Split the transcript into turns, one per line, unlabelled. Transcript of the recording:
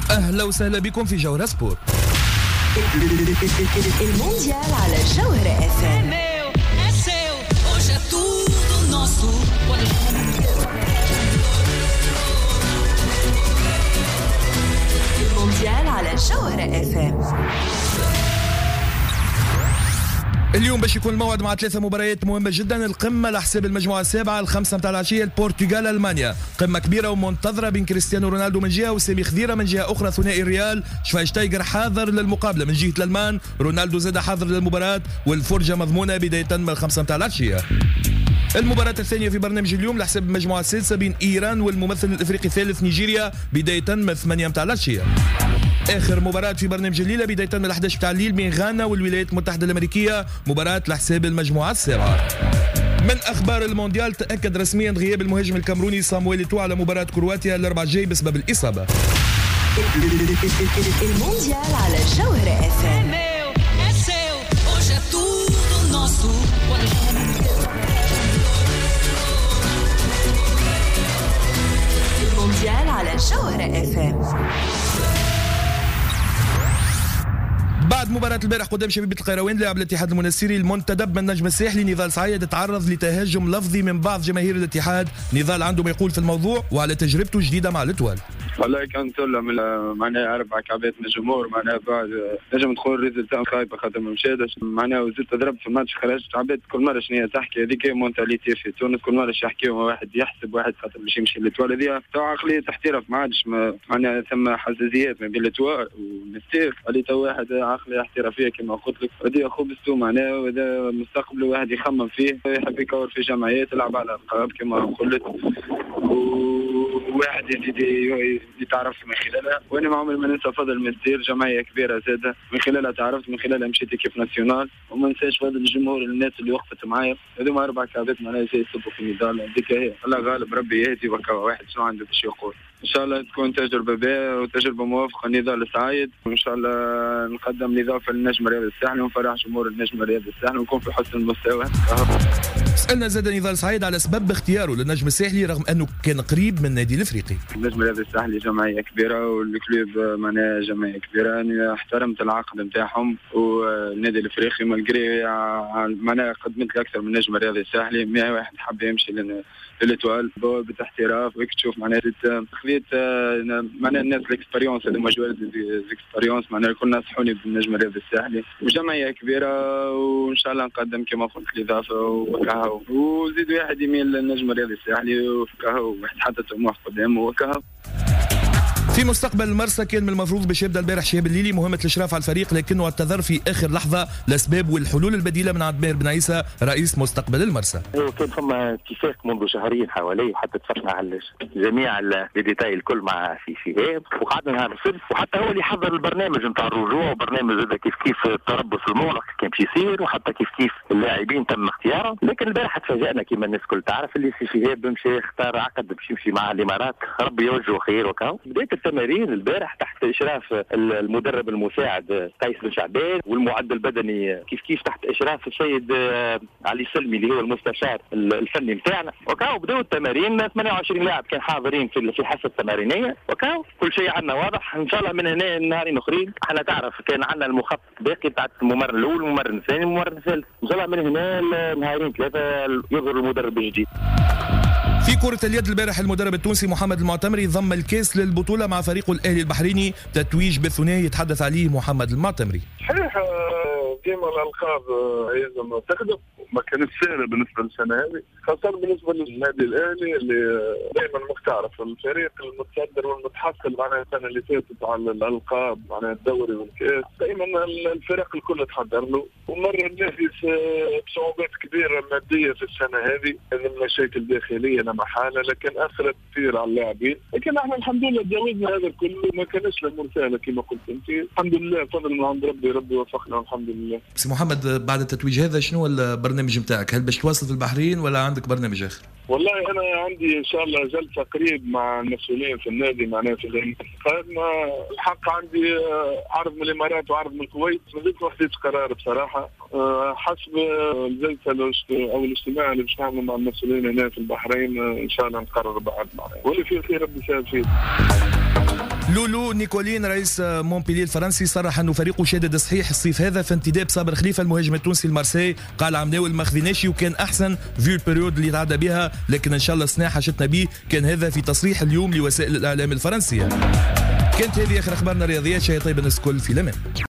أهلا وسهلا بكم في جوهرة سبورت.
المونديال على جوهرة اف ام. المونديال على جوهرة اف ام.
اليوم باش يكون الموعد مع 3 مباريات مهمة جدا. القمة لحساب المجموعة السابعة 5 متاع العشية، البرتغال ألمانيا، قمة كبيرة ومنتظرة بين كريستيانو رونالدو من جهة وسامي خضيرة من جهة أخرى. ثنائي الريال شفايشتايجر حاضر للمقابلة من جهة الألمان، رونالدو زاد حاضر للمباراة، والفرجة مضمونة بداية من 5 متاع العشية. المباراة الثانية في برنامج اليوم لحساب المجموعة السادسة بين إيران والممثل الإفريقي الثالث نيجيريا بداية من 8 متاع العشية. آخر مباراة في برنامج الليلة بداية من 11 متاع الليل بين غانا والولايات المتحدة الأمريكية، مباراة لحساب المجموعة السابعة. من أخبار المونديال، تأكد رسميا غياب المهاجم الكامروني صامويل إيتو على مباراة كرواتيا الأربعاء الجاي بسبب الإصابة.
المونديال على جوهرة اف ام. المونديال على جوهرة اف ام.
بعد مباراة البارح قدام شبيبة القيروان، لاعب الاتحاد المنستيري المنتدب من نجم الساحلي نضال سعيد تعرض لتهجم لفظي من بعض جماهير الاتحاد. نضال عنده ما يقول في الموضوع وعلى تجربته الجديدة مع الاتوال.
والله كان سلة من معناها 4 كعبات من الجمهور، معناها بعد نجم تكون ريزلتا خايبة خاطر ما مشاتش، معناها وزدت ضربت في الماتش خرجت عباد كل مرة شنو تحكي. هذيك مونتاليتي في تونس، كل مرة يحكيوا واحد يحسب واحد خاطر باش يمشي للاتوال. هذه تو عقلية احتراف، ما عادش معناها ثم حساسيات ما بين الاتوال والمستير. اللي تو واحد عقلية احترافية كما قلت لك، هذه خبزته معناها، وهذا مستقبله واحد يخمم فيه، يحب يكور في جمعيات يلعب على الألقاب كما قلت، وواحد يزيد يتعرف من خلالها. وانا ما عمري ما ننسى فضل مستير، جمعيه كبيره زاده من خلالها تعرفت، من خلالها مشيت كيف ناسيونال، وما ننساش فضل الجمهور الناس اللي وقفت معايا. هذوما 4 كعبات معناها زي يصبوا في النضال. هذيك هي الله غالب، ربي يهدي وكا واحد شنو عنده باش يقول. ان شاء الله تكون تجربه باهيه وتجربه موافقه. نضال سعيد، وان شاء الله نقدم اضافه للنجم رياض الساحل ونفرح جمهور النجم رياض الساحل ونكون في حسن المستوى.
سألنا زاد نضال سعيد على سبب اختياره للنجم الساحلي رغم انه كان قريب من النادي الافريقي.
النجم رياض الساحلي جمعيه كبيره والكلوب معناها جمعيه كبيره. انا احترمت العقد نتاعهم، والنادي الافريقي مالغري معناها قدمت لي اكثر من نجم رياضي الساحلي. 100 واحد حب يمشي للاتوال بوابه احتراف، ويك تشوف معناها خليت معناها الناس الاكسبيريونس هذوما جوار الاكسبيريونس معناها الكل نصحوني بالنجم الرياضي الساحلي، وجمعيه كبيره وان شاء الله نقدم كما قلت الاضافه وكهو، وزيد واحد يميل للنجم الرياضي الساحلي وكهو واحد حتى طموح قدامه وكهو.
في مستقبل المرسى كان من المفروض باش يبدا البارح شهاب الليلي مهمه الاشراف على الفريق، لكنه اعتذر في اخر لحظه لاسباب والحلول البديله من عند ماهر بن عيسى رئيس مستقبل المرسى.
كان فما اتفاق منذ شهرين حوالي، وحتى اتفقنا على جميع الديتاي الكل مع في شهاب، وقعدنا نهار السبت، وحتى هو اللي حضر البرنامج نتاع الرجوع، وبرنامج هذا كيف التربص المغلق كان باش يصير، وحتى كيف اللاعبين تم اختيارهم. لكن البارح تفاجئنا كما الناس الكل تعرف اللي في شهاب مشى اختار عقد باش يمشي مع الامارات، ربي يوجهه خير وكاو. بدايه التمارين البارح تحت اشراف المدرب المساعد قيس بن شعبان، والمعد البدني كيف تحت اشراف السيد علي سلمي اللي هو المستشار الفني نتاعنا. وكاو بداوا التمارين، 28 لاعب كان حاضرين في الحصه التمارينيه، وكاو كل شيء عندنا واضح. ان شاء الله من هنا نهارين اخرين احنا تعرف كان عندنا المخطط باقي تاع الممر الاول والممر الثاني والممر الثالث، ان شاء الله من هنا نهارين 3 يظهر المدرب الجديد.
في كرة اليد البارح المدرب التونسي محمد المعتمري ضم الكاس للبطولة مع فريقه الأهلي البحريني، تتويج بالثنائي يتحدث عليه محمد المعتمري.
صحيح ديما الألقاب لازم تخدم، ما كانت سهلة بالنسبة للسنة هذه، خاصة بالنسبة للنادي الأهلي اللي دائما مختارف الفريق المتصدر والمتحصل معناها السنة اللي فاتت على الألقاب معناها الدوري والكاس. دائما الفريق الكل تحضر له، ومر النادي بصعوبات كبيرة مادية في السنة هذه، المشاكل داخلية لا محالة، لكن أثرت كثير على اللاعبين. لكن احنا الحمد لله تجاوزنا هذا الكل، ما كانش الأمور سهلة كما قلت أنت، الحمد لله فضل من عند ربي وفقنا والحمد لله.
سي محمد، بعد التتويج هذا شنو البرنامج نتاعك؟ هل باش تواصل في البحرين ولا عندك برنامج آخر؟
والله أنا عندي إن شاء الله جلسة قريب مع المسؤولين في النادي معناها في الانتقال. الحق عندي عرض من الإمارات وعرض من الكويت، ما زلت ما خديتش قرار بصراحة، حسب الجلسة أو الاجتماع اللي باش نعمله مع المسؤولين هنا في البحرين إن شاء الله نقرر بعد معنا، واللي فيه خير ربي يسهل فيه.
لولو نيكولين رئيس مونبيليه الفرنسي صرح انه فريقه شادد صحيح الصيف هذا في انتداب صابر خليفه المهاجم التونسي المارسي. قال عمناول ما خذيناش وكان احسن في البريود اللي تعدى بها، لكن ان شاء الله السنه حاجتنا به. كان هذا في تصريح اليوم لوسائل الاعلام الفرنسيه. كانت هذه اخر اخبارنا الرياضيات. شيء طيب الناس الكل في الامان.